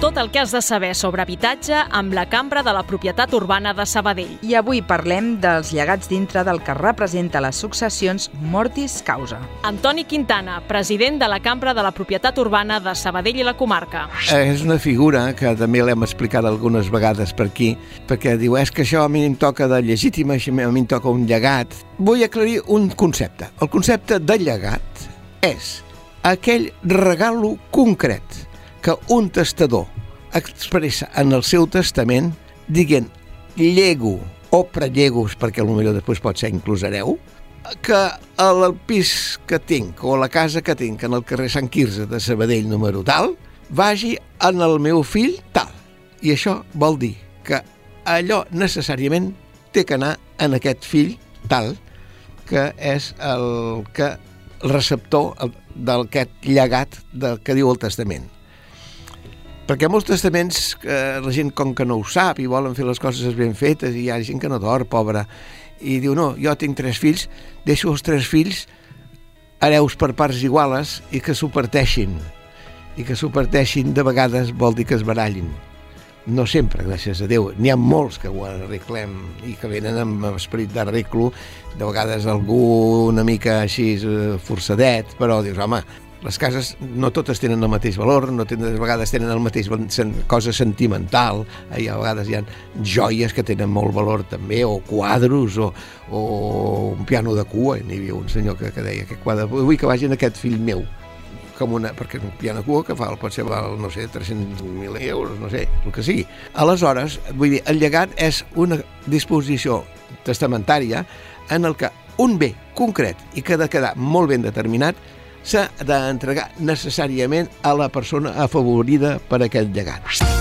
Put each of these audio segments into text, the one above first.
tot el que has de saber sobre habitatge amb la Cambra de la Propietat Urbana de Sabadell. I avui parlem dels llegats dintre del que representa les successions mortis causa. Antoni Quintana, president de la Cambra de la Propietat Urbana de Sabadell i la comarca. És una figura que també l'hem explicat algunes vegades per aquí, perquè diu, és que això a mi em toca de legítima, a mi em toca un llegat. Vull aclarir un concepte. El concepte de llegat és aquell regalo concret que un testador expressa en el seu testament dient llego o prellego, perquè potser després pot ser inclús hereu, que el pis que tinc o la casa que tinc en el carrer Sant Quirze de Sabadell número tal vagi en el meu fill tal. I això vol dir que allò necessàriament té que anar en aquest fill tal, que és el receptor d'aquest llegat que diu el testament. Perquè molts testaments, la gent com que no ho sap i volen fer les coses ben fetes i hi ha gent que no dorm, pobra, i diu, no, jo tinc 3 fills, deixo els 3 fills hereus per parts iguales i que s'ho parteixin. I que s'ho parteixin de vegades vol dir que es barallin. No sempre, gràcies a Déu. N'hi ha molts que ho arreglem i que venen amb esperit d'arreglo. De vegades algú una mica així forçadet, però dius, home, les cases no totes tenen el mateix valor, a vegades tenen el mateix cosa sentimental, a vegades hi ha joies que tenen molt valor també, o quadros, o un piano de cua. N'hi havia un senyor que deia, aquest quadre, vull que vagi en aquest fill meu, perquè un piano de cua que pot ser, no sé, 300.000 euros, no sé, el que sigui. Aleshores, vull dir, el llegat és una disposició testamentària en el que un bé concret i que ha de quedar molt ben determinat s'ha d'entregar necessàriament a la persona afavorida per aquest llegat.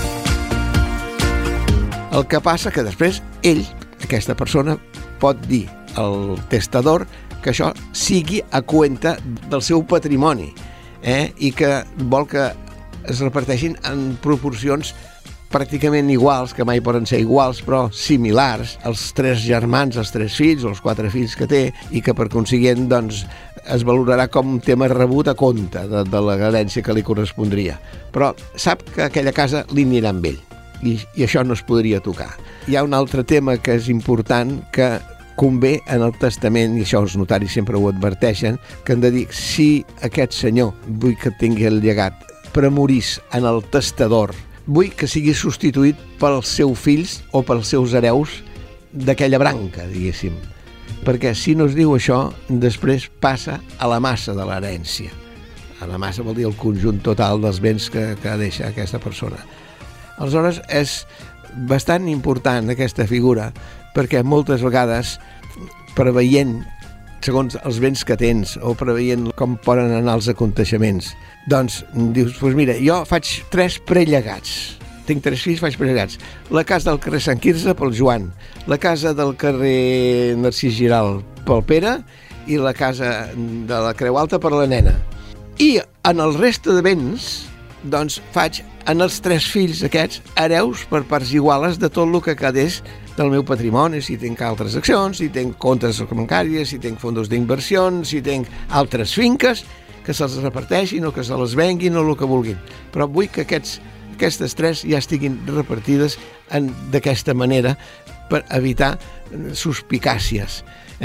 El que passa que després ell, aquesta persona, pot dir al testador que això sigui a compte del seu patrimoni, i que vol que es reparteixin en proporcions pràcticament iguals, que mai poden ser iguals, però similars, els 3 germans, els 3 fills o els 4 fills que té, i que per consiguient doncs, es valorarà com un tema rebut a compte de la herència que li correspondria. Però sap que aquella casa li anirà amb ell, i això no es podria tocar. Hi ha un altre tema que és important, que convé en el testament, i això els notaris sempre ho adverteixen, que han de dir, si aquest senyor vull que tingui el llegat premorís en el testador, vull que sigui substituït pels seus fills o pels seus hereus d'aquella branca, diguéssim. Perquè si no es diu això, després passa a la massa de l'herència. A la massa vol dir el conjunt total dels béns que deixa aquesta persona. Aleshores, és bastant important aquesta figura, perquè moltes vegades, preveient segons els béns que tens o preveient com poden anar els aconteixements, doncs dius, doncs mira, jo faig 3 prellegats. Tinc 3 fills, faig prellegats. La casa del carrer Sant Quirze pel Joan, la casa del carrer Narcís Giral pel Pere i la casa de la Creu Alta per la nena. I en el reste de béns, doncs faig en els 3 fills aquests hereus per parts iguales de tot el que quedés del meu patrimoni, si tinc altres accions, si tinc comptes bancàries, si tinc fondos d'inversions, si tinc altres finques, que se'ls reparteixin o que se les venguin o el que vulguin. Però vull que aquestes 3 ja estiguin repartides d'aquesta manera per evitar suspicàcies,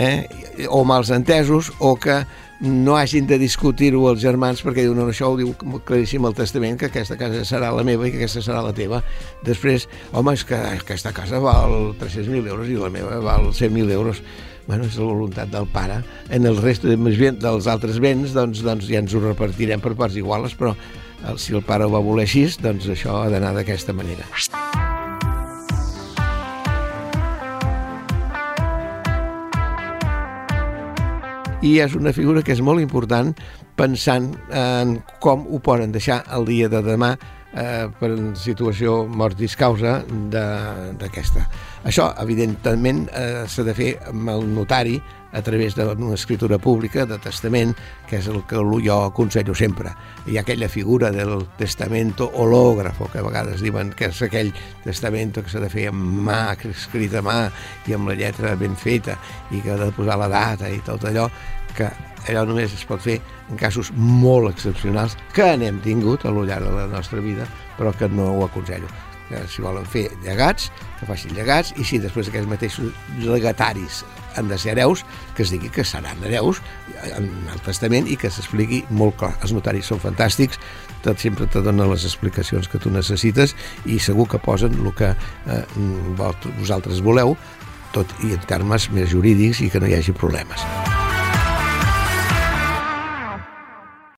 o mals entesos, o que no hagin de discutir-ho els germans perquè diuen, no, això ho diu claríssim el testament, que aquesta casa serà la meva i que aquesta serà la teva. Després, home, és que aquesta casa val 300.000 euros i la meva val 100.000 euros. Bueno, és la voluntat del pare. En el rest dels altres béns, doncs ja ens ho repartirem per parts iguales, però si el pare ho va voler així, doncs això ha d'anar d'aquesta manera. I és una figura que és molt important pensant en com ho poden deixar el dia de demà per situació mortis causa d'aquesta. Això, evidentment, s'ha de fer amb el notari a través d'una escritura pública de testament, que és el que jo aconsello sempre. Hi ha aquella figura del testamento hológrafo, que a vegades diuen que és aquell testamento que s'ha de fer amb mà, escrit a mà i amb la lletra ben feta, i que ha de posar la data i tot allò, que allò només es pot fer en casos molt excepcionals que n'hem tingut al llarg de la nostra vida, però que no ho aconsello. Si volen fer llegats, que facin llegats, i si després aquests mateixos legataris han de ser hereus, que es digui que seran hereus en el testament i que s'expliqui molt clar. Els notaris són fantàstics, sempre te donen les explicacions que tu necessites i segur que posen el que vosaltres voleu, tot i en termes més jurídics i que no hi hagi problemes.